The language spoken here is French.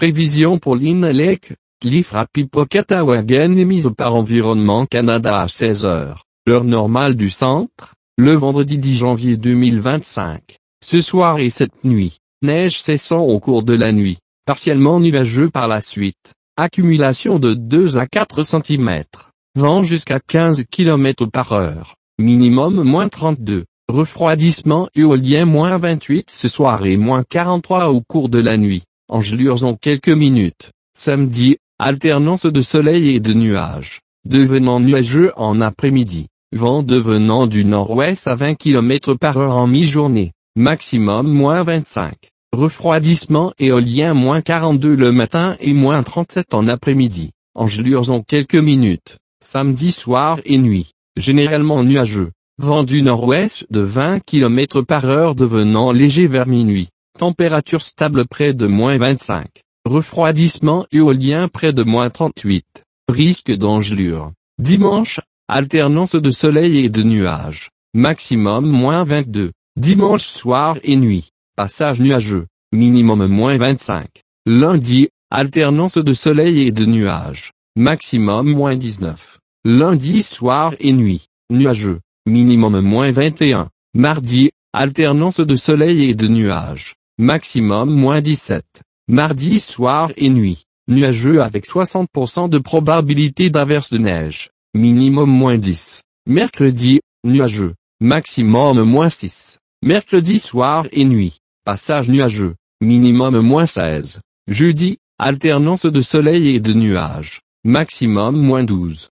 Prévision pour l'Inalec, l'Ifrapipokatawagen émise par Environnement Canada à 16 heures, heure normale du centre, le vendredi 10 janvier 2025. Ce soir et cette nuit, neige cessant au cours de la nuit, partiellement nuageux par la suite, accumulation de 2 à 4 cm, vent jusqu'à 15 km par heure, minimum -32, refroidissement éolien -28 ce soir et -43 au cours de la nuit. Engelures en quelques minutes. Samedi, alternance de soleil et de nuages, devenant nuageux en après-midi, vent devenant du nord-ouest à 20 km par heure en mi-journée, maximum -25, refroidissement éolien -42 le matin et -37 en après-midi, engelures en quelques minutes. Samedi soir et nuit, généralement nuageux, vent du nord-ouest de 20 km par heure devenant léger vers minuit. Température stable près de -25, refroidissement éolien près de -38, risque d'engelure. Dimanche, alternance de soleil et de nuages, maximum -22, dimanche soir et nuit, passage nuageux, minimum -25. Lundi, alternance de soleil et de nuages, maximum -19. Lundi soir et nuit, nuageux, minimum -21. Mardi, alternance de soleil et de nuages. Maximum -17. Mardi soir et nuit, nuageux avec 60% de probabilité d'averse de neige, minimum -10. Mercredi, nuageux, maximum -6. Mercredi soir et nuit, passage nuageux, minimum -16. Jeudi, alternance de soleil et de nuages, maximum -12.